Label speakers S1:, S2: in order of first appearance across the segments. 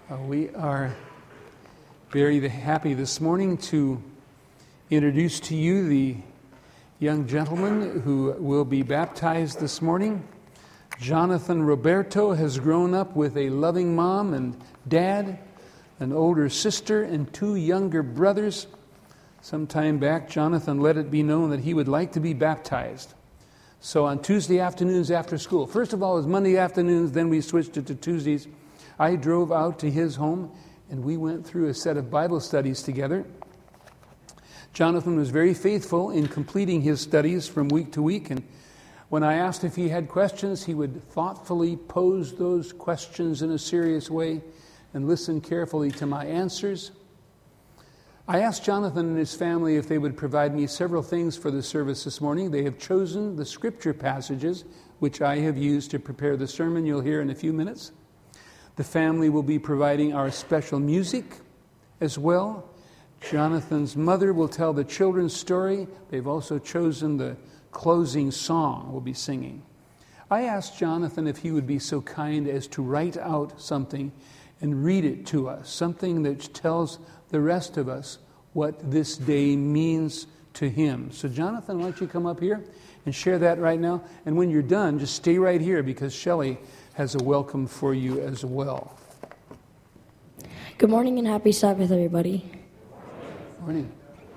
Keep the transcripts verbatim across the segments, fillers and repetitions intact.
S1: Uh, we are very happy this morning to introduce to you the young gentleman who will be baptized this morning. Jonathan Roberto has grown up with a loving mom and dad, an older sister, and two younger brothers. Some time back, Jonathan let it be known that he would like to be baptized. So on Tuesday afternoons after school, first of all it was Monday afternoons, then we switched it to Tuesdays, I drove out to his home and we went through a set of Bible studies together. Jonathan was very faithful in completing his studies from week to week, and when I asked if he had questions, he would thoughtfully pose those questions in a serious way and listen carefully to my answers. I asked Jonathan and his family if they would provide me several things for the service this morning. They have chosen the scripture passages which I have used to prepare the sermon you'll hear in a few minutes. The family will be providing our special music as well. Jonathan's mother will tell the children's story. They've also chosen the closing song we'll be singing. I asked Jonathan if he would be so kind as to write out something and read it to us, something that tells the rest of us what this day means to him. So Jonathan, why don't you come up here and share that right now? And when you're done, just stay right here because Shelley has a welcome for you as well.
S2: Good morning and happy Sabbath, everybody.
S1: Morning.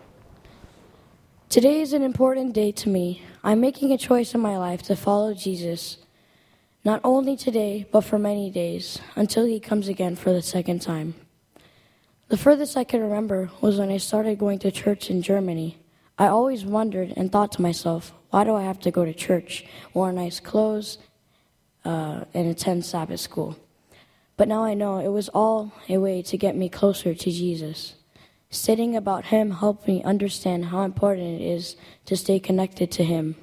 S2: Today is an important day to me. I'm making a choice in my life to follow Jesus, not only today, but for many days, until he comes again for the second time. The furthest I can remember was when I started going to church in Germany. I always wondered and thought to myself, why do I have to go to church, wear nice clothes, uh, and attend Sabbath school? But now I know it was all a way to get me closer to Jesus. Studying about him helped me understand how important it is to stay connected to him.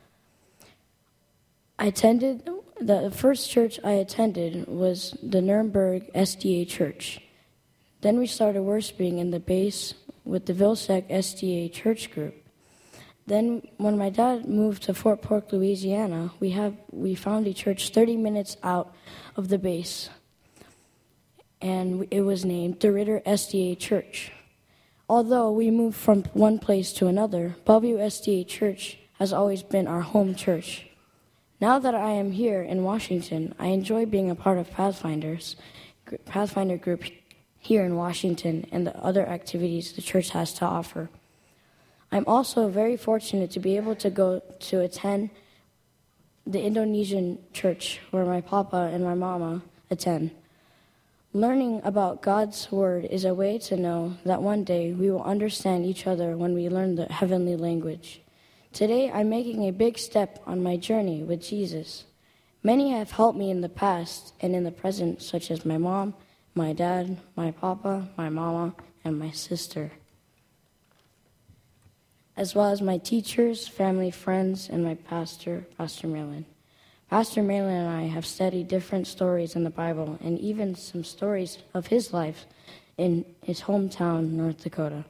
S2: I attended, the first church I attended was the Nuremberg S D A church. Then we started worshiping in the base with the Vilsec S D A church group. Then when my dad moved to Fort Polk, Louisiana, we have we found a church thirty minutes out of the base. And it was named the Ritter S D A Church. Although we moved from one place to another, Bellevue S D A Church has always been our home church. Now that I am here in Washington, I enjoy being a part of Pathfinders, Pathfinder group here in Washington and the other activities the church has to offer. I'm also very fortunate to be able to go to attend the Indonesian church where my papa and my mama attend. Learning about God's Word is a way to know that one day we will understand each other when we learn the heavenly language. Today, I'm making a big step on my journey with Jesus. Many have helped me in the past and in the present, such as my mom, my dad, my papa, my mama, and my sister, as well as my teachers, family, friends, and my pastor, Pastor Malin. Pastor Malin and I have studied different stories in the Bible and even some stories of his life in his hometown, North Dakota.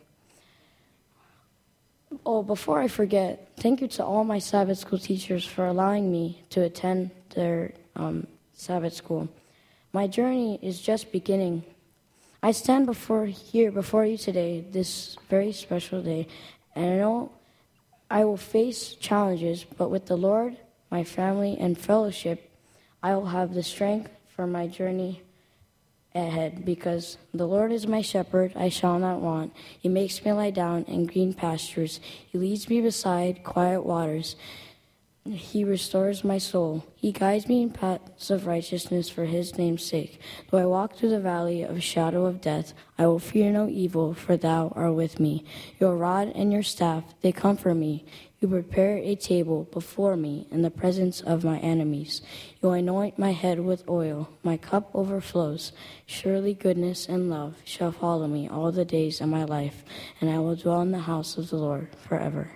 S2: Oh, before I forget, thank you to all my Sabbath school teachers for allowing me to attend their um, Sabbath school. My journey is just beginning. I stand before here before you today, this very special day, and I know I will face challenges, but with the Lord, my family, and fellowship, I will have the strength for my journey ahead, because the Lord is my shepherd, I shall not want. He makes me lie down in green pastures. He leads me beside quiet waters. He restores my soul. He guides me in paths of righteousness for his name's sake. Though I walk through the valley of shadow of death, I will fear no evil, for thou art with me. Your rod and your staff, they comfort me. You prepare a table before me in the presence of my enemies. You anoint my head with oil. My cup overflows. Surely goodness and love shall follow me all the days of my life, and I will dwell in the house of the Lord forever.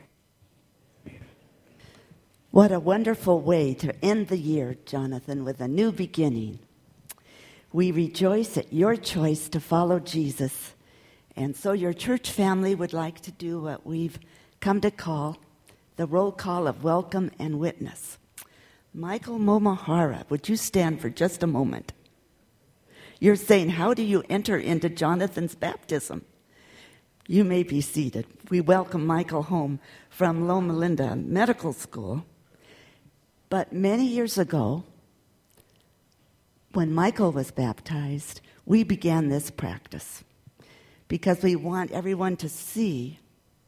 S3: What a wonderful way to end the year, Jonathan, with a new beginning. We rejoice at your choice to follow Jesus. And so your church family would like to do what we've come to call the roll call of welcome and witness. Michael Momahara, would you stand for just a moment? You're saying, how do you enter into Jonathan's baptism? You may be seated. We welcome Michael home from Loma Linda Medical School. But many years ago, when Michael was baptized, we began this practice because we want everyone to see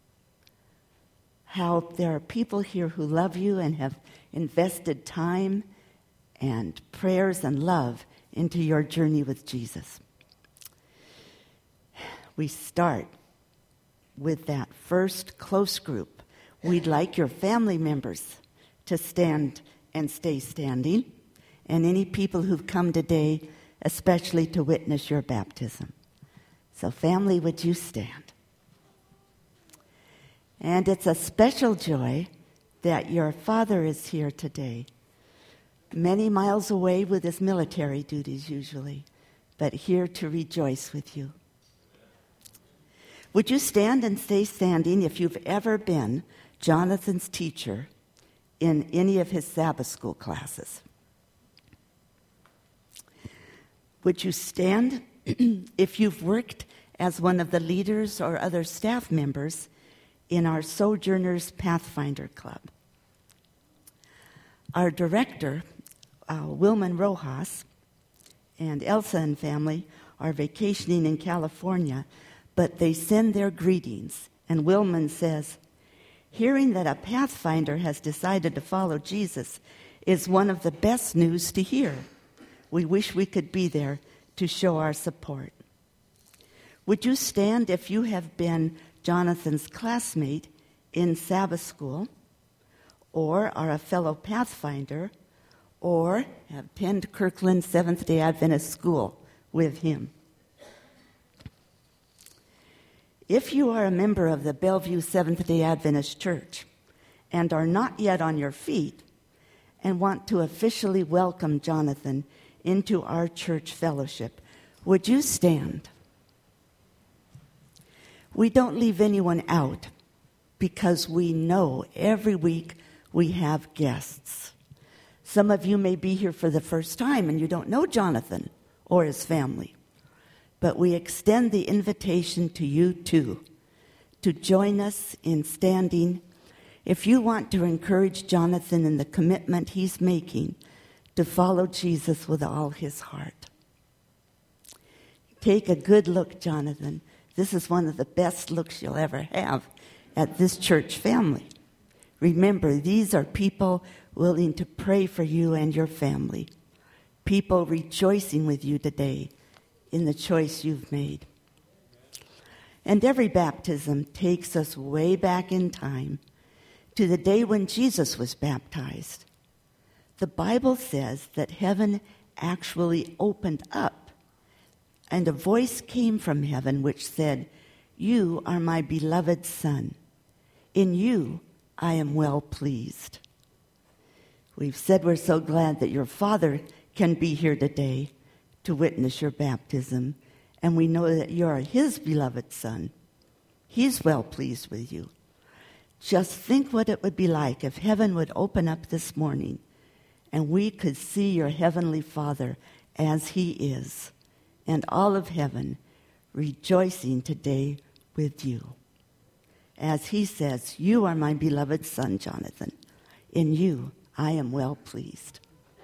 S3: how there are people here who love you and have invested time and prayers and love into your journey with Jesus. We start with that first close group. We'd like your family members to stand and stay standing, and any people who've come today, especially to witness your baptism. So family, would you stand? And it's a special joy that your father is here today, many miles away with his military duties usually, but here to rejoice with you. Would you stand and stay standing if you've ever been Jonathan's teacher in any of his Sabbath school classes? Would you stand if you've worked as one of the leaders or other staff members in our Sojourners Pathfinder Club? Our director, uh, Wilman Rojas, and Elsa and family are vacationing in California, but they send their greetings. And Wilman says, hearing that a Pathfinder has decided to follow Jesus is one of the best news to hear. We wish we could be there to show our support. Would you stand if you have been Jonathan's classmate in Sabbath school, or are a fellow Pathfinder, or have attended Kirkland Seventh-day Adventist School with him? If you are a member of the Bellevue Seventh-day Adventist Church and are not yet on your feet and want to officially welcome Jonathan into our church fellowship, would you stand? We don't leave anyone out because we know every week we have guests. Some of you may be here for the first time and you don't know Jonathan or his family. But we extend the invitation to you too, to join us in standing if you want to encourage Jonathan in the commitment he's making to follow Jesus with all his heart. Take a good look, Jonathan. This is one of the best looks you'll ever have at this church family. Remember, these are people willing to pray for you and your family, people rejoicing with you today in the choice you've made. And every baptism takes us way back in time to the day when Jesus was baptized. The Bible says that heaven actually opened up, and a voice came from heaven which said, "You are my beloved Son. In you I am well pleased." We've said we're so glad that your Father can be here today to witness your baptism, and we know that you are his beloved Son. He's well pleased with you. Just think what it would be like if heaven would open up this morning and we could see your heavenly Father as he is, and all of heaven rejoicing today with you. As he says, "You are my beloved Son, Jonathan. In you I am well pleased."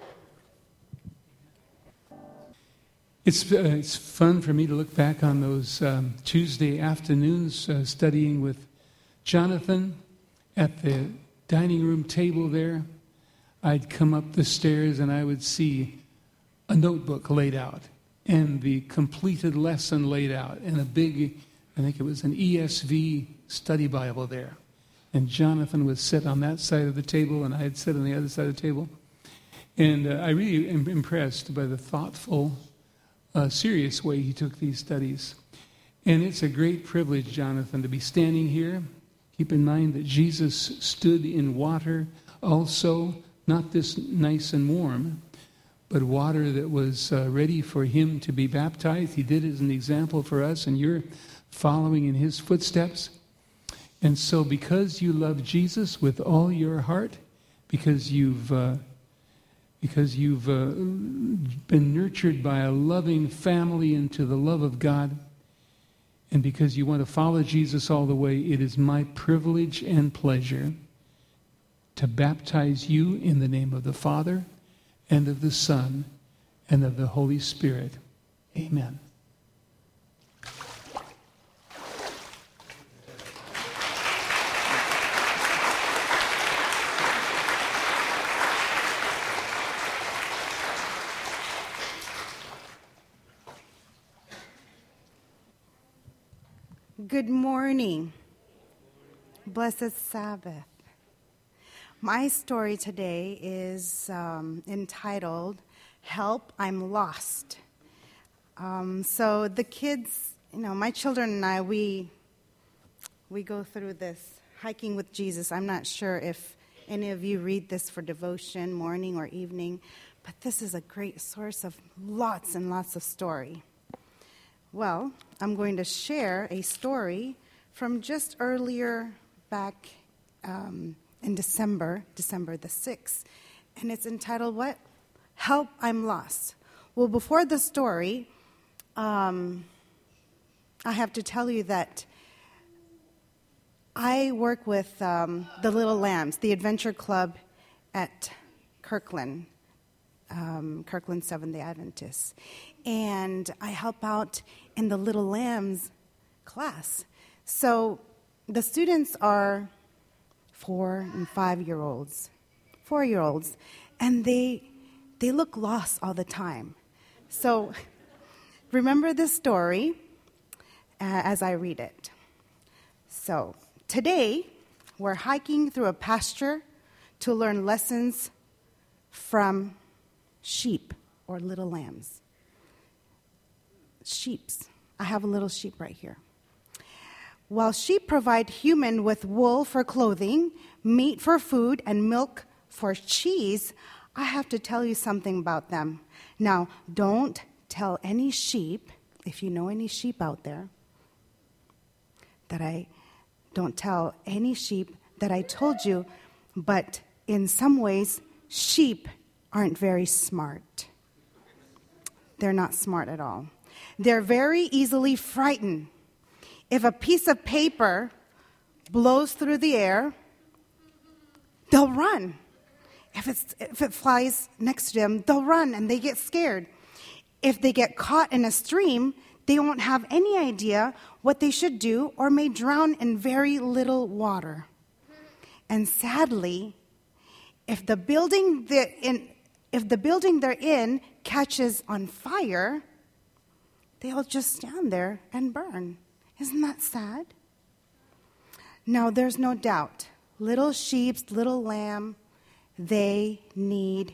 S1: It's uh, it's fun for me to look back on those um, Tuesday afternoons uh, studying with Jonathan at the dining room table there. I'd come up the stairs and I would see a notebook laid out and the completed lesson laid out and a big, I think it was an E S V study Bible there. And Jonathan would sit on that side of the table and I'd sit on the other side of the table. And uh, I really am impressed by the thoughtful, uh, serious way he took these studies. And it's a great privilege, Jonathan, to be standing here. Keep in mind that Jesus stood in water also, not this nice and warm, but water that was uh, ready for him to be baptized. He did it as an example for us, and you're following in his footsteps. And so because you love Jesus with all your heart, because you've uh, because you've uh, been nurtured by a loving family into the love of God, and because you want to follow Jesus all the way, it is my privilege and pleasure to baptize you in the name of the Father and of the Son and of the Holy Spirit. Amen.
S4: Good morning. Blessed Sabbath. My story today is um, entitled, Help, I'm Lost. Um, so the kids, you know, my children and I, we, we go through this hiking with Jesus. I'm not sure if any of you read this for devotion, morning or evening, but this is a great source of lots and lots of story. Well, I'm going to share a story from just earlier back um, in December, December the sixth. And it's entitled, what? Help, I'm Lost. Well, before the story, um, I have to tell you that I work with um, the Little Lambs, the Adventure Club at Kirkland, um, Kirkland Seventh-day Adventists. And I help out in the Little Lambs class. So the students are four and five-year-olds, four-year-olds, and they they look lost all the time. So remember this story uh, as I read it. So today we're hiking through a pasture to learn lessons from sheep or little lambs. Sheeps. I have a little sheep right here. While sheep provide human with wool for clothing, meat for food, and milk for cheese, I have to tell you something about them. Now, don't tell any sheep, if you know any sheep out there, that I don't tell any sheep that I told you, but in some ways, sheep aren't very smart. They're not smart at all. They're very easily frightened. If a piece of paper blows through the air, they'll run. If it's, if it flies next to them, they'll run and they get scared. If they get caught in a stream, they won't have any idea what they should do or may drown in very little water. And sadly, if the building they're in, if the building they're in catches on fire, they'll just stand there and burn. Isn't that sad? Now, there's no doubt, little sheep, little lamb, they need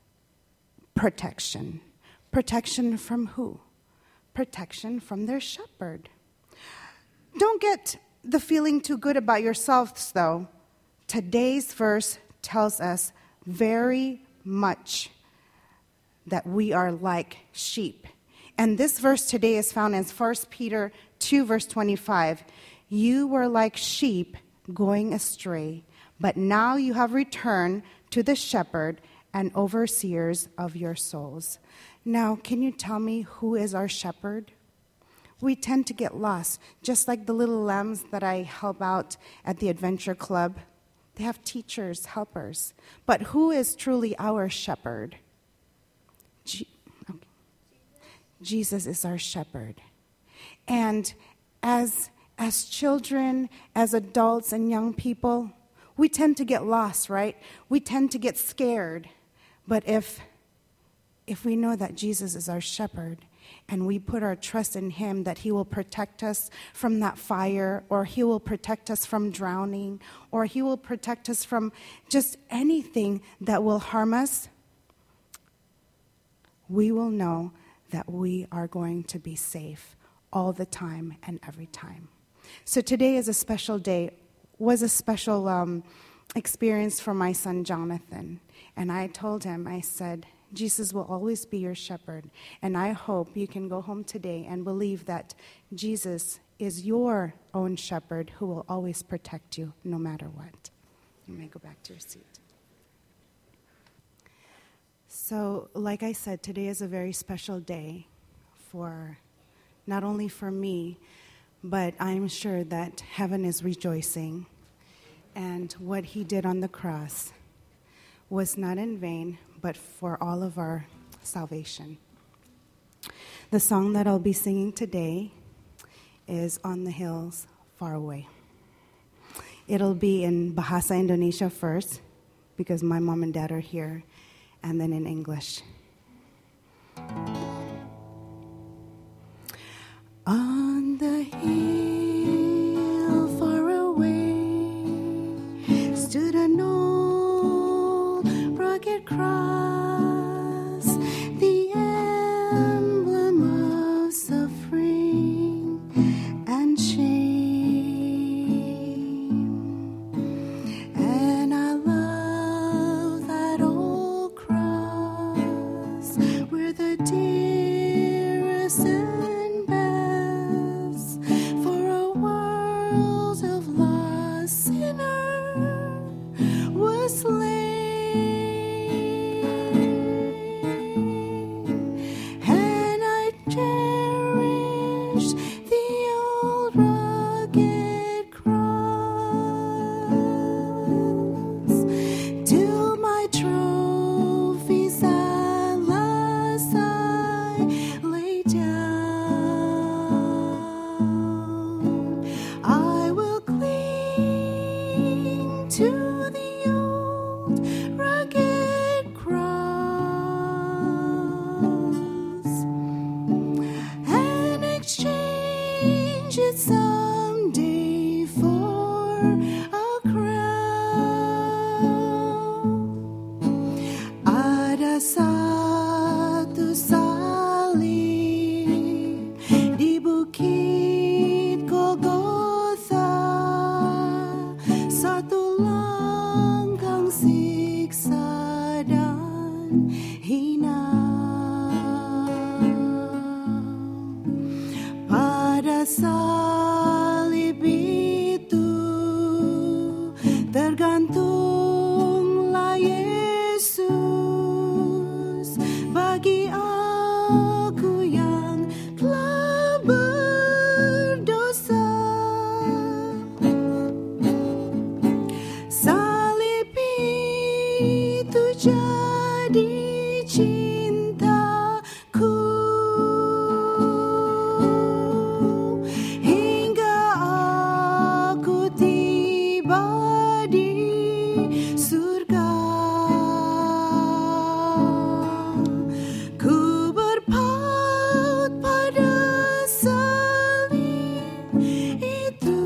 S4: protection. Protection from who? Protection from their shepherd. Don't get the feeling too good about yourselves, though. Today's verse tells us very much that we are like sheep. And this verse today is found in First Peter two, verse twenty-five. You were like sheep going astray, but now you have returned to the shepherd and overseers of your souls. Now, can you tell me who is our shepherd? We tend to get lost, just like the little lambs that I help out at the Adventure Club. They have teachers, helpers. But who is truly our shepherd? Je- okay. Jesus is our shepherd. And as, as children, as adults and young people, we tend to get lost, right? We tend to get scared. But if, if we know that Jesus is our shepherd, and we put our trust in him that he will protect us from that fire, or he will protect us from drowning, or he will protect us from just anything that will harm us, we will know that we are going to be safe all the time and every time. So today is a special day, was a special um, experience for my son Jonathan. And I told him, I said, Jesus will always be your shepherd. And I hope you can go home today and believe that Jesus is your own shepherd who will always protect you no matter what. You may go back to your seat. So, like I said, today is a very special day for not only for me, but I'm sure that heaven is rejoicing. And what he did on the cross was not in vain, but for all of our salvation. The song that I'll be singing today is On the Hills Far Away. It'll be in Bahasa Indonesia first, because my mom and dad are here, and then in English. On the hill far away stood an old rugged cross, the emblem of suffering and shame. And I love that old cross where the dearest and best for a world of lost sinner was slain. And I cherish the old rugged cross till my trophies at last I lay down. I will cling to the old rugged cross and exchange it someday for a crown. Ada satu salib di Bukit Golgotha, satu langkah siksa dan hina. Pada salib itu tergantunglah Yesus bagi aku yang telah berdosa. Salib itu jadi cintaku hingga aku tiba di surga. Ku berpaut pada salib itu.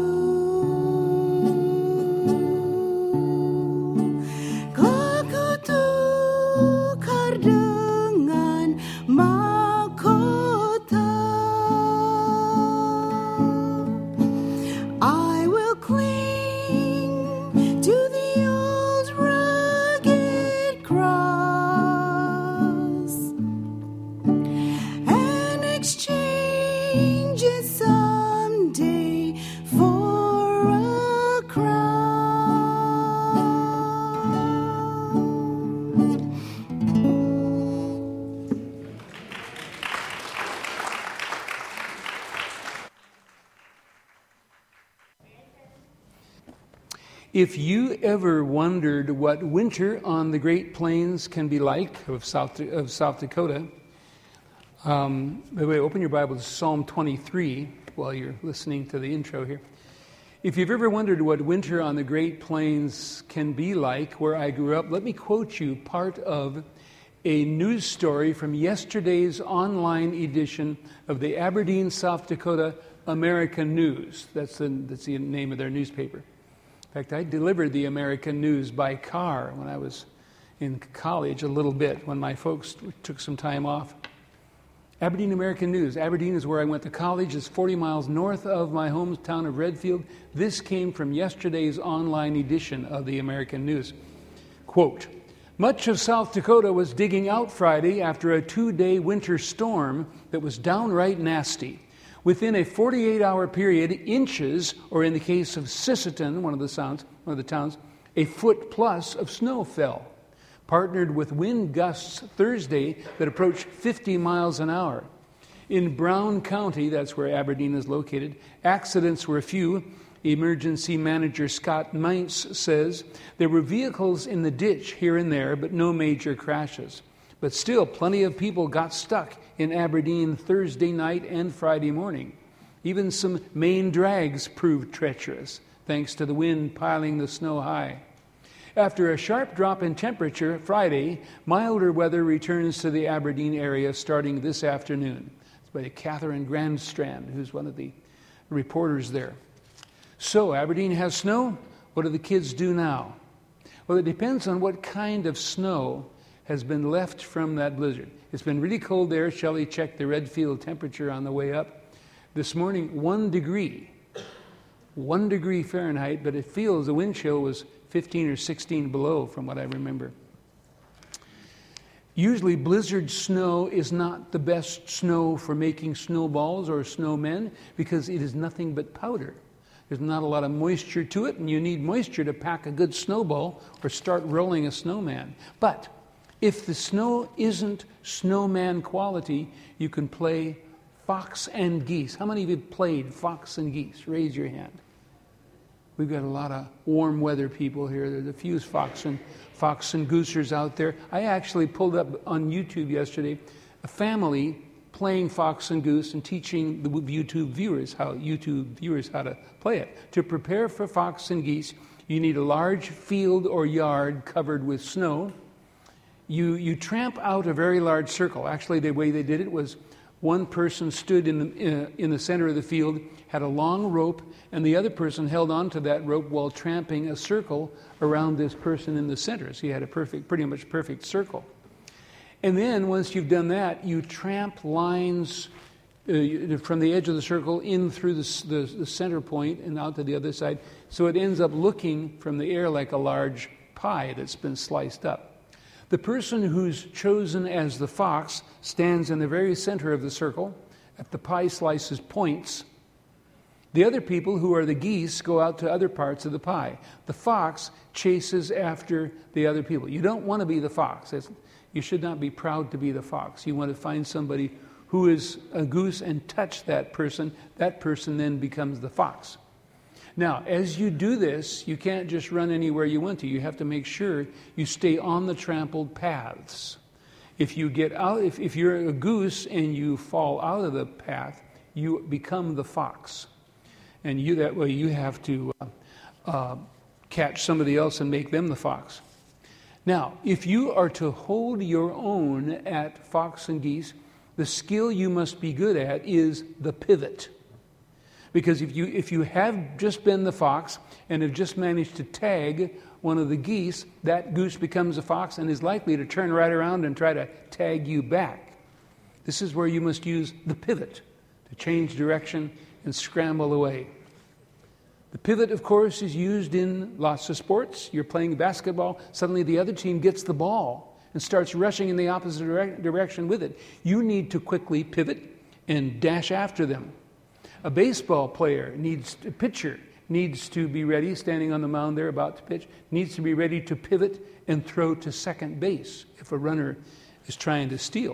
S4: Kau kutukar dengan mahkota. I will cling to the old rugged cross and exchange it someday for a crown.
S1: If you ever wondered what winter on the Great Plains can be like of South of South Dakota, um, by the way, open your Bible to Psalm twenty-three while you're listening to the intro here. If you've ever wondered what winter on the Great Plains can be like where I grew up, let me quote you part of a news story from yesterday's online edition of the Aberdeen, South Dakota American News. That's the, that's the name of their newspaper. In fact, I delivered the American News by car when I was in college a little bit, when my folks took some time off. Aberdeen American News. Aberdeen is where I went to college. It's forty miles north of my hometown of Redfield. This came from yesterday's online edition of the American News. Quote, much of South Dakota was digging out Friday after a two-day winter storm that was downright nasty. Within a forty-eight hour period, inches, or in the case of Sisseton, one of the towns, one of the towns, a foot plus of snow fell. partnered with wind gusts Thursday that approached fifty miles an hour. In Brown County, that's where Aberdeen is located, accidents were few. Emergency manager Scott Mintz says there were vehicles in the ditch here and there, but no major crashes. But still, plenty of people got stuck in Aberdeen Thursday night and Friday morning. Even some main drags proved treacherous, thanks to the wind piling the snow high. After a sharp drop in temperature Friday, milder weather returns to the Aberdeen area starting this afternoon. It's by Catherine Grandstrand, who's one of the reporters there. So, Aberdeen has snow. What do the kids do now? Well, it depends on what kind of snow has been left from that blizzard. It's been really cold there. Shelley checked the Redfield temperature on the way up. This morning, one degree. One degree Fahrenheit, but it feels the wind chill was fifteen or sixteen below from what I remember. Usually blizzard snow is not the best snow for making snowballs or snowmen because it is nothing but powder. There's not a lot of moisture to it, and you need moisture to pack a good snowball or start rolling a snowman. But if the snow isn't snowman quality, you can play fox and geese. How many of you played fox and geese? Raise your hand. We've got a lot of warm weather people here. There's a few fox and, fox and goosers out there. I actually pulled up on YouTube yesterday a family playing fox and goose and teaching the YouTube viewers how YouTube viewers how to play it. To prepare for fox and geese, you need a large field or yard covered with snow. You you tramp out a very large circle. Actually, the way they did it was one person stood in the uh, in the center of the field, had a long rope, and the other person held onto that rope while tramping a circle around this person in the center. So you had a perfect, pretty much perfect circle. And then once you've done that, you tramp lines uh, from the edge of the circle in through the, the, the center point and out to the other side. So it ends up looking from the air like a large pie that's been sliced up. The person who's chosen as the fox stands in the very center of the circle at the pie slice's points. The other people, who are the geese, go out to other parts of the pie. The fox chases after the other people. You don't want to be the fox. It's, You should not be proud to be the fox. You want to find somebody who is a goose and touch that person. That person then becomes the fox. Now, as you do this, you can't just run anywhere you want to. You have to make sure you stay on the trampled paths. If you get out, if, if you're a goose and you fall out of the path, you become the fox. And you that way you have to uh, uh, catch somebody else and make them the fox. Now, if you are to hold your own at fox and geese, the skill you must be good at is the pivot. Because if you if you have just been the fox and have just managed to tag one of the geese, that goose becomes a fox and is likely to turn right around and try to tag you back. This is where you must use the pivot to change direction and scramble away. The pivot, of course, is used in lots of sports. You're playing basketball, suddenly the other team gets the ball and starts rushing in the opposite dire- direction with it. You need to quickly pivot and dash after them. A baseball player needs, a pitcher needs to be ready, standing on the mound there about to pitch, needs to be ready to pivot and throw to second base if a runner is trying to steal.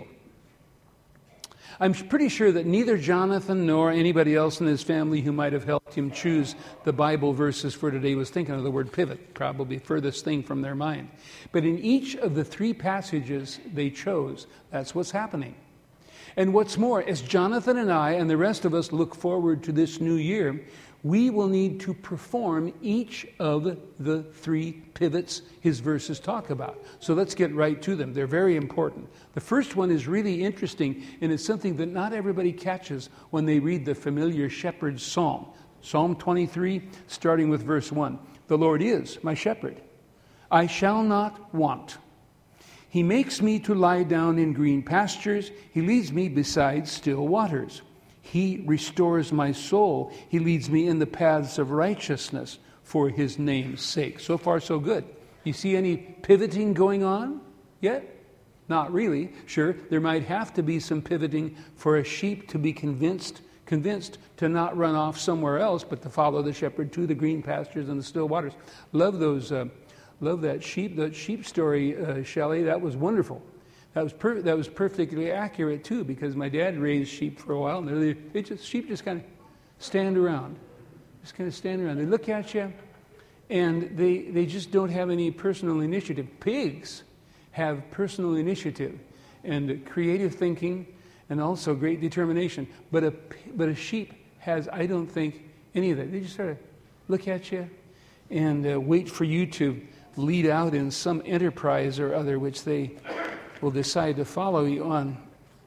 S1: I'm pretty sure that neither Jonathan nor anybody else in his family who might have helped him choose the Bible verses for today was thinking of the word pivot, probably furthest thing from their mind. But in each of the three passages they chose, that's what's happening. And what's more, as Jonathan and I and the rest of us look forward to this new year, we will need to perform each of the three pivots his verses talk about. So let's get right to them. They're very important. The first one is really interesting, and it's something that not everybody catches when they read the familiar shepherd's psalm. Psalm twenty-three, starting with verse one. The Lord is my shepherd. I shall not want. He makes me to lie down in green pastures. He leads me beside still waters. He restores my soul. He leads me in the paths of righteousness for his name's sake. So far, so good. You see any pivoting going on yet? Not really. Sure, there might have to be some pivoting for a sheep to be convinced convinced to not run off somewhere else, but to follow the shepherd to the green pastures and the still waters. Love those uh, love that sheep, that sheep story, uh, Shelley. That was wonderful. That was per- that was perfectly accurate too, because my dad raised sheep for a while, and they, they just sheep just kind of stand around, just kind of stand around. They look at you, and they they just don't have any personal initiative. Pigs have personal initiative and creative thinking, and also great determination. But a but a sheep has, I don't think, any of that. They just sort of look at you and uh, wait for you to lead out in some enterprise or other, which they will decide to follow you on.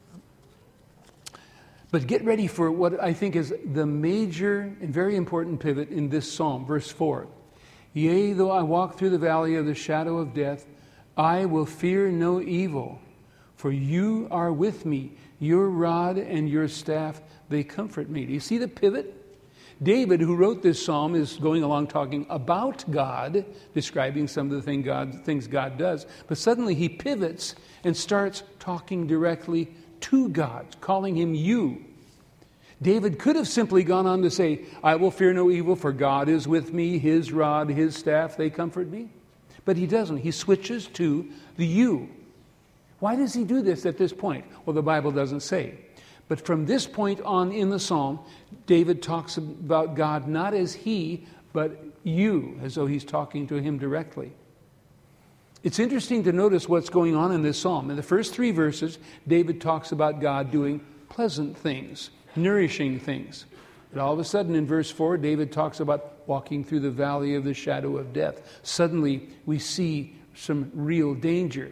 S1: But get ready for what I think is the major and very important pivot in this psalm, verse four. Yea, though I walk through the valley of the shadow of death, I will fear no evil, for you are with me. Your rod and your staff, they comfort me. Do you see the pivot? David, who wrote this psalm, is going along talking about God, describing some of the thing God, things God does. But suddenly he pivots and starts talking directly to God, calling him you. David could have simply gone on to say, I will fear no evil, for God is with me. His rod, his staff, they comfort me. But he doesn't. He switches to the you. Why does he do this at this point? Well, the Bible doesn't say. But from this point on in the psalm, David talks about God not as he, but you, as though he's talking to him directly. It's interesting to notice what's going on in this psalm. In the first three verses, David talks about God doing pleasant things, nourishing things. But all of a sudden in verse four, David talks about walking through the valley of the shadow of death. Suddenly we see some real danger.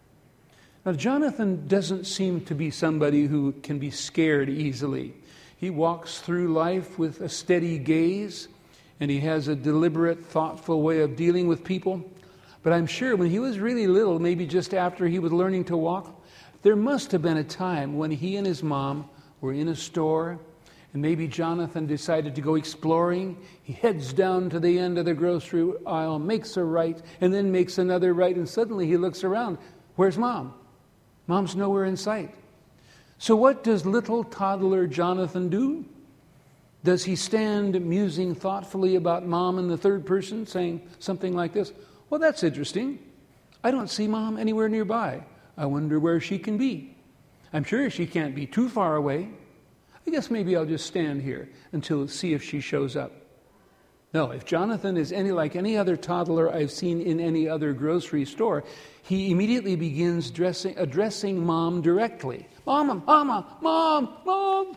S1: Now, Jonathan doesn't seem to be somebody who can be scared easily. He walks through life with a steady gaze, and he has a deliberate, thoughtful way of dealing with people. But I'm sure when he was really little, maybe just after he was learning to walk, there must have been a time when he and his mom were in a store, and maybe Jonathan decided to go exploring. He heads down to the end of the grocery aisle, makes a right, and then makes another right, and suddenly he looks around. Where's Mom? Mom's nowhere in sight. So what does little toddler Jonathan do? Does he stand musing thoughtfully about Mom in the third person, saying something like this? Well, that's interesting. I don't see Mom anywhere nearby. I wonder where she can be. I'm sure she can't be too far away. I guess maybe I'll just stand here until see if she shows up. No, if Jonathan is any like any other toddler I've seen in any other grocery store, he immediately begins dressing, addressing Mom directly. Mama, Mama, Mom, Mom.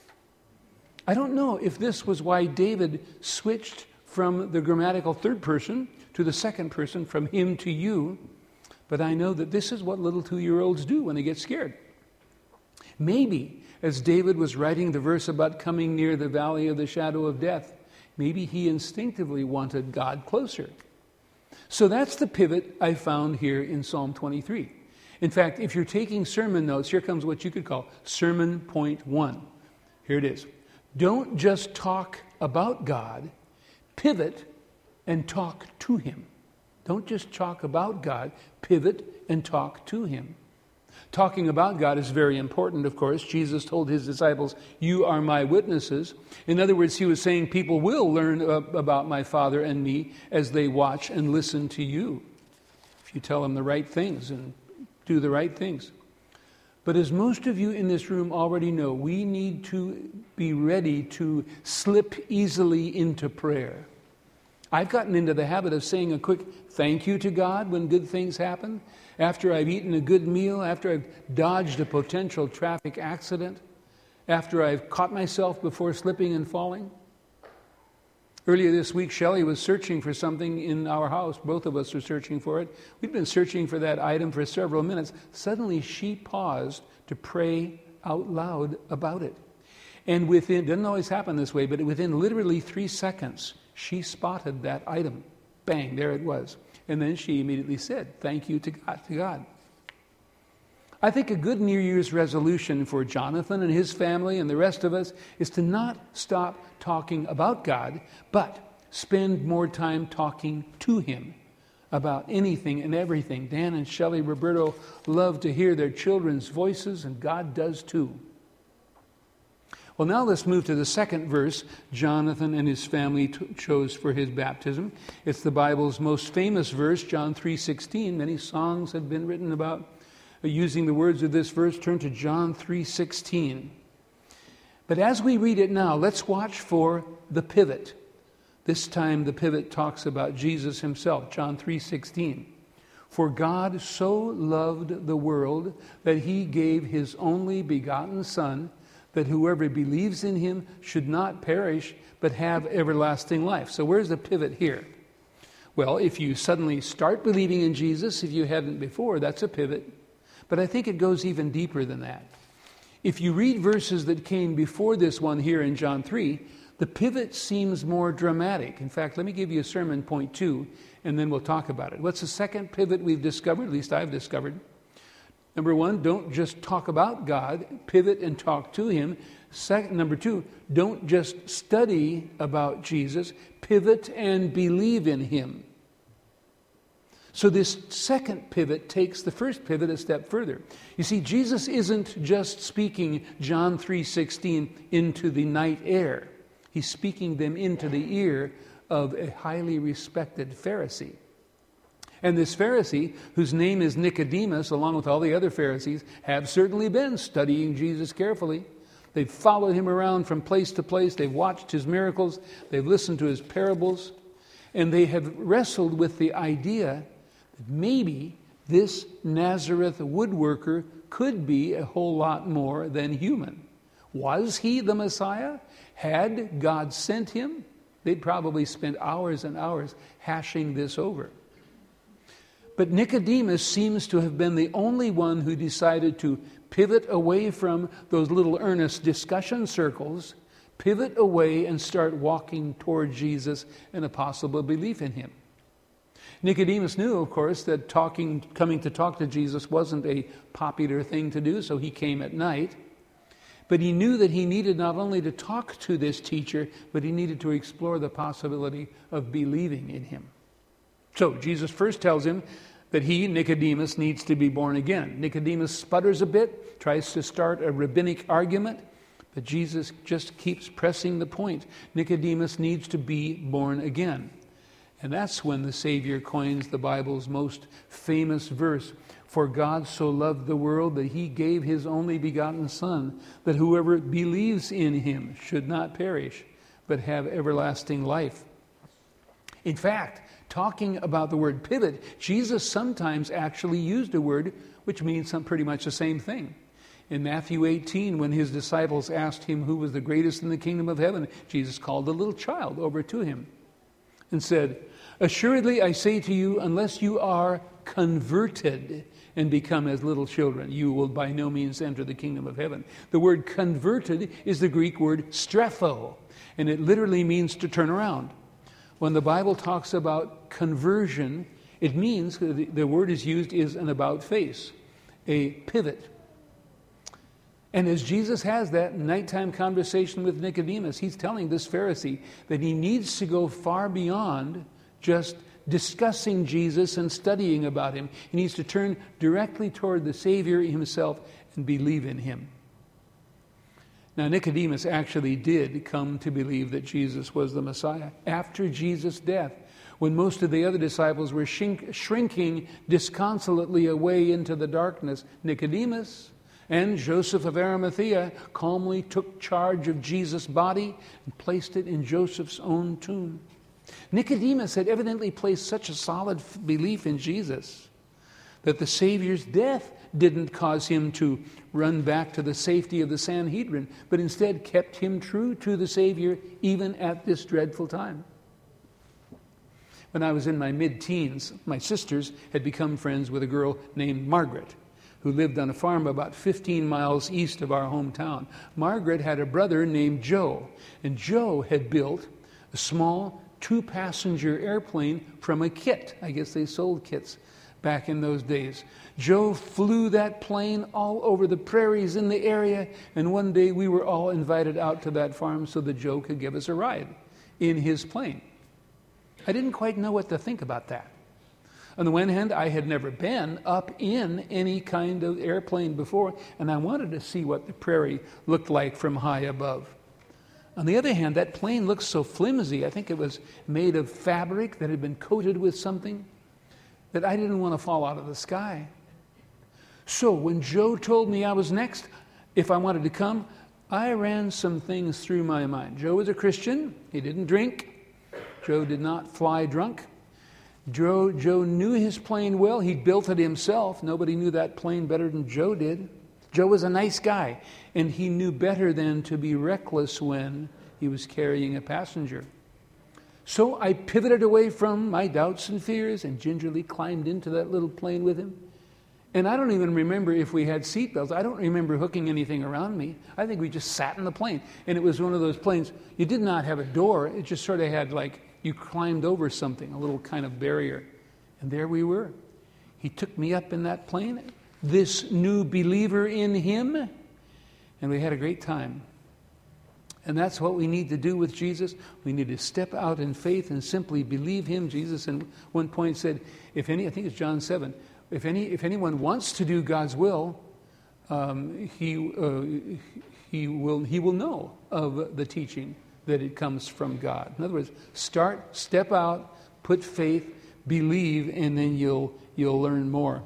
S1: I don't know if this was why David switched from the grammatical third person to the second person, from him to you, but I know that this is what little two-year-olds do when they get scared. Maybe, as David was writing the verse about coming near the valley of the shadow of death, maybe he instinctively wanted God closer. So that's the pivot I found here in Psalm twenty-three. In fact, if you're taking sermon notes, here comes what you could call sermon point one. Here it is. Don't just talk about God, pivot and talk to him. Don't just talk about God, pivot and talk to him. Talking about God is very important, of course. Jesus told his disciples, you are my witnesses. In other words, he was saying people will learn uh, about my Father and me as they watch and listen to you, if you tell them the right things and do the right things. But as most of you in this room already know, we need to be ready to slip easily into prayer. I've gotten into the habit of saying a quick thank you to God when good things happen, after I've eaten a good meal, after I've dodged a potential traffic accident, after I've caught myself before slipping and falling. Earlier this week, Shelley was searching for something in our house. Both of us were searching for it. We'd been searching for that item for several minutes. Suddenly, she paused to pray out loud about it. And within, doesn't always happen this way, but within literally three seconds, she spotted that item. Bang, there it was. And then she immediately said, thank you to God. To God. I think a good New Year's resolution for Jonathan and his family and the rest of us is to not stop talking about God, but spend more time talking to him about anything and everything. Dan and Shelley Roberto love to hear their children's voices, and God does too. Well, now let's move to the second verse Jonathan and his family t- chose for his baptism. It's the Bible's most famous verse, John three sixteen. Many songs have been written about using the words of this verse. Turn to John three sixteen. But as we read it now, let's watch for the pivot. This time the pivot talks about Jesus himself, John three sixteen. For God so loved the world that he gave his only begotten Son, that whoever believes in him should not perish, but have everlasting life. So where's the pivot here? Well, if you suddenly start believing in Jesus, if you hadn't before, that's a pivot. But I think it goes even deeper than that. If you read verses that came before this one here in John three, the pivot seems more dramatic. In fact, let me give you a sermon point two, and then we'll talk about it. What's the second pivot we've discovered, at least I've discovered? Number one, don't just talk about God, pivot and talk to him. Second, number two, don't just study about Jesus, pivot and believe in him. So this second pivot takes the first pivot a step further. You see, Jesus isn't just speaking John three sixteen into the night air. He's speaking them into the ear of a highly respected Pharisee. And this Pharisee, whose name is Nicodemus, along with all the other Pharisees, have certainly been studying Jesus carefully. They've followed him around from place to place. They've watched his miracles. They've listened to his parables. And they have wrestled with the idea that maybe this Nazareth woodworker could be a whole lot more than human. Was he the Messiah? Had God sent him? They'd probably spent hours and hours hashing this over. But Nicodemus seems to have been the only one who decided to pivot away from those little earnest discussion circles, pivot away and start walking toward Jesus and a possible belief in him. Nicodemus knew, of course, that talking, coming to talk to Jesus wasn't a popular thing to do, so he came at night. But he knew that he needed not only to talk to this teacher, but he needed to explore the possibility of believing in him. So Jesus first tells him that he, Nicodemus, needs to be born again. Nicodemus sputters a bit, tries to start a rabbinic argument, but Jesus just keeps pressing the point. Nicodemus needs to be born again. And that's when the Savior coins the Bible's most famous verse, for God so loved the world that he gave his only begotten Son, that whoever believes in him should not perish, but have everlasting life. In fact, talking about the word pivot, Jesus sometimes actually used a word which means some pretty much the same thing. In Matthew eighteen, when his disciples asked him who was the greatest in the kingdom of heaven, Jesus called a little child over to him and said, "Assuredly I say to you, unless you are converted and become as little children, you will by no means enter the kingdom of heaven." The word converted is the Greek word strepho, and it literally means to turn around. When the Bible talks about conversion, it means, the word is used is an about face, a pivot. And as Jesus has that nighttime conversation with Nicodemus, he's telling this Pharisee that he needs to go far beyond just discussing Jesus and studying about him. He needs to turn directly toward the Savior himself and believe in him. Now, Nicodemus actually did come to believe that Jesus was the Messiah after Jesus' death, when most of the other disciples were shrink, shrinking disconsolately away into the darkness. Nicodemus and Joseph of Arimathea calmly took charge of Jesus' body and placed it in Joseph's own tomb. Nicodemus had evidently placed such a solid belief in Jesus that the Savior's death didn't cause him to run back to the safety of the Sanhedrin, but instead kept him true to the Savior even at this dreadful time. When I was in my mid-teens, my sisters had become friends with a girl named Margaret, who lived on a farm about fifteen miles east of our hometown. Margaret had a brother named Joe, and Joe had built a small two-passenger airplane from a kit. I guess they sold kits back in those days. Joe flew that plane all over the prairies in the area, and one day we were all invited out to that farm so that Joe could give us a ride in his plane. I didn't quite know what to think about that. On the one hand, I had never been up in any kind of airplane before, and I wanted to see what the prairie looked like from high above. On the other hand, that plane looked so flimsy. I think it was made of fabric that had been coated with something, that I didn't want to fall out of the sky. So when Joe told me I was next, if I wanted to come, I ran some things through my mind. Joe was a Christian. He didn't drink. Joe did not fly drunk. Joe, Joe knew his plane well. He built it himself. Nobody knew that plane better than Joe did. Joe was a nice guy, and he knew better than to be reckless when he was carrying a passenger. So I pivoted away from my doubts and fears and gingerly climbed into that little plane with him. And I don't even remember if we had seatbelts. I don't remember hooking anything around me. I think we just sat in the plane. And it was one of those planes, you did not have a door. It just sort of had like, you climbed over something, a little kind of barrier. And there we were. He took me up in that plane, this new believer in him, and we had a great time. And that's what we need to do with Jesus. We need to step out in faith and simply believe him. Jesus at one point said, if any, I think it's John seven, if any, if anyone wants to do God's will, um, he uh, he will he will know of the teaching that it comes from God. In other words, start, step out, put faith, believe, and then you'll you'll learn more.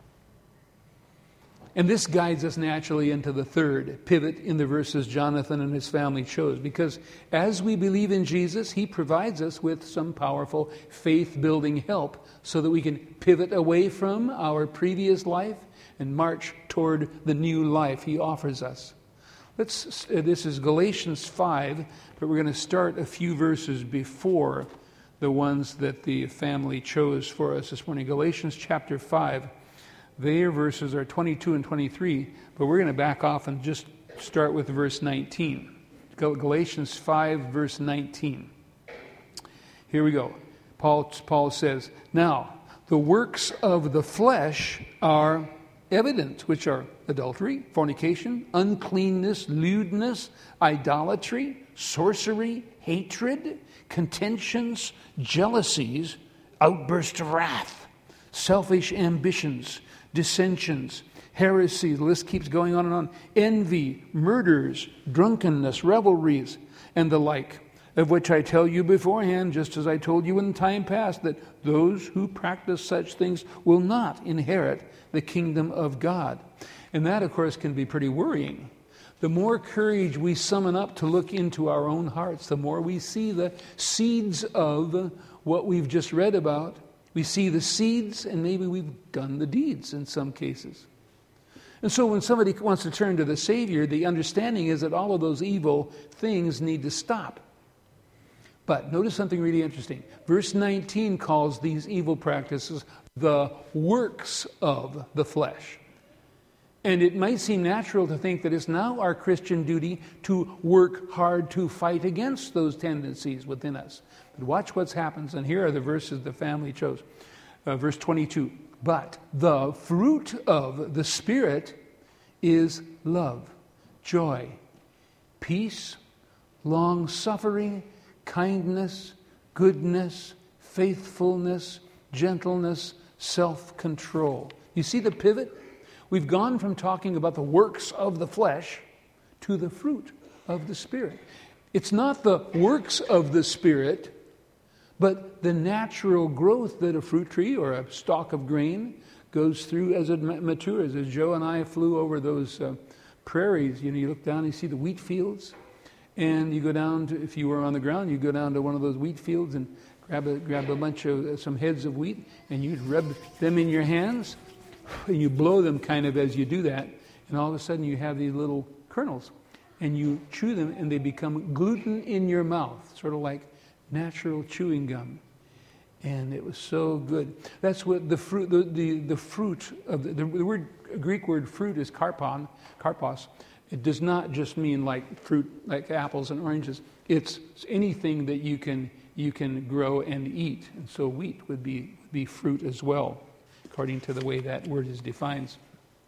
S1: And this guides us naturally into the third pivot in the verses Jonathan and his family chose, because as we believe in Jesus, he provides us with some powerful faith-building help so that we can pivot away from our previous life and march toward the new life he offers us. Let's. Uh, this is Galatians five, but we're going to start a few verses before the ones that the family chose for us this morning. Galatians chapter five. Their verses are twenty-two and twenty-three, but we're going to back off and just start with verse nineteen. Galatians five, verse nineteen. Here we go. Paul, Paul says, "Now, the works of the flesh are evident, which are adultery, fornication, uncleanness, lewdness, idolatry, sorcery, hatred, contentions, jealousies, outbursts of wrath, selfish ambitions, dissensions, heresy," the list keeps going on and on, "envy, murders, drunkenness, revelries, and the like, of which I tell you beforehand, just as I told you in time past, that those who practice such things will not inherit the kingdom of God." And that, of course, can be pretty worrying. The more courage we summon up to look into our own hearts, the more we see the seeds of what we've just read about. We see the seeds, and maybe we've done the deeds in some cases. And so when somebody wants to turn to the Savior, the understanding is that all of those evil things need to stop. But notice something really interesting. Verse nineteen calls these evil practices the works of the flesh. And it might seem natural to think that it's now our Christian duty to work hard to fight against those tendencies within us. But watch what happens, and here are the verses the family chose. Uh, verse twenty-two, "But the fruit of the Spirit is love, joy, peace, long-suffering, kindness, goodness, faithfulness, gentleness, self-control." You see the pivot? We've gone from talking about the works of the flesh to the fruit of the Spirit. It's not the works of the Spirit, but the natural growth that a fruit tree or a stalk of grain goes through as it matures. As Joe and I flew over those uh, prairies, you know, you look down and you see the wheat fields, and you go down to, if you were on the ground, you go down to one of those wheat fields and grab a, grab a bunch of, uh, some heads of wheat, and you rub them in your hands, and you blow them kind of as you do that, and all of a sudden you have these little kernels, and you chew them, and they become gluten in your mouth, sort of like natural chewing gum. And it was so good. That's what the fruit, the, the, the fruit of the, the word, Greek word fruit is karpon, karpos. It does not just mean like fruit, like apples and oranges. It's anything that you can you can grow and eat. And so wheat would be be fruit as well, according to the way that word is defined.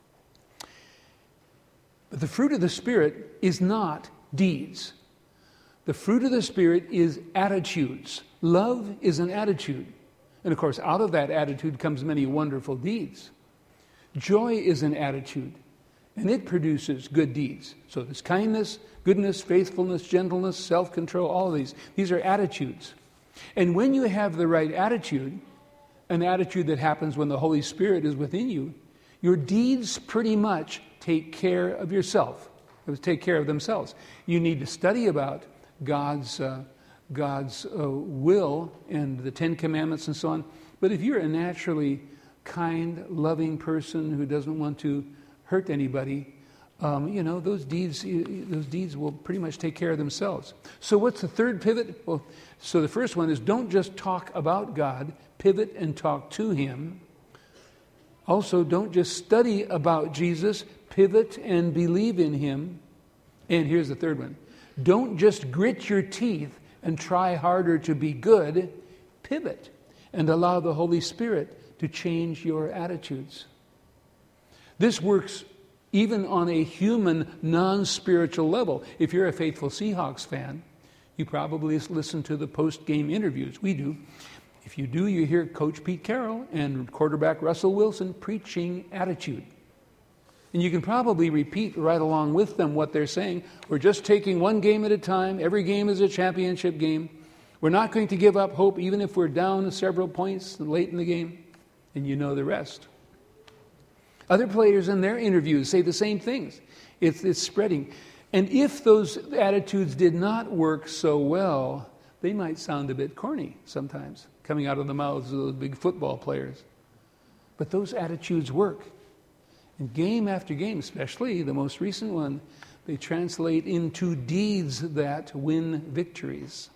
S1: But the fruit of the Spirit is not deeds. The fruit of the Spirit is attitudes. Love is an attitude. And of course, out of that attitude comes many wonderful deeds. Joy is an attitude, and it produces good deeds. So there's kindness, goodness, faithfulness, gentleness, self-control, all of these. These are attitudes. And when you have the right attitude, an attitude that happens when the Holy Spirit is within you, your deeds pretty much take care of yourself. They take care of themselves. You need to study about God's uh, God's uh, will and the Ten Commandments and so on. But if you're a naturally kind, loving person who doesn't want to hurt anybody, um, you know, those deeds those deeds will pretty much take care of themselves. So what's the third pivot? Well, so the first one is don't just talk about God, pivot and talk to Him. Also, don't just study about Jesus, pivot and believe in Him. And here's the third one. Don't just grit your teeth and try harder to be good, pivot and allow the Holy Spirit to change your attitudes. This works even on a human, non-spiritual level. If you're a faithful Seahawks fan, you probably listen to the post-game interviews. We do. If you do, you hear Coach Pete Carroll and quarterback Russell Wilson preaching attitude. And you can probably repeat right along with them what they're saying. We're just taking one game at a time. Every game is a championship game. We're not going to give up hope even if we're down several points late in the game. And you know the rest. Other players in their interviews say the same things. It's, it's spreading. And if those attitudes did not work so well, they might sound a bit corny sometimes, coming out of the mouths of those big football players. But those attitudes work. And game after game, especially the most recent one, they translate into deeds that win victories.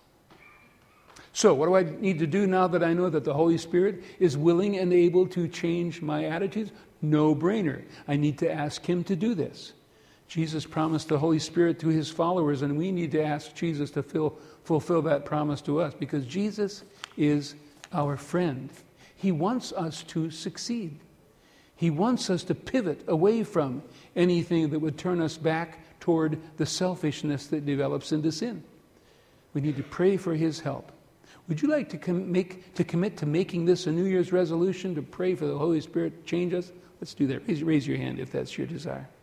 S1: So what do I need to do now that I know that the Holy Spirit is willing and able to change my attitudes? No brainer. I need to ask Him to do this. Jesus promised the Holy Spirit to His followers, and we need to ask Jesus to fill, fulfill that promise to us, because Jesus is our friend. He wants us to succeed. He wants us to pivot away from anything that would turn us back toward the selfishness that develops into sin. We need to pray for His help. Would you like to com- make to commit to making this a New Year's resolution, to pray for the Holy Spirit to change us? Let's do that. Raise, raise your hand if that's your desire.